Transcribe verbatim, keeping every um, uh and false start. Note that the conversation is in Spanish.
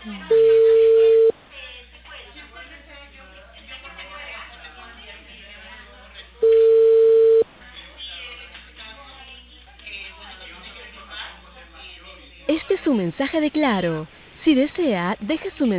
Este es su mensaje de Claro. Si desea, deje su mensaje.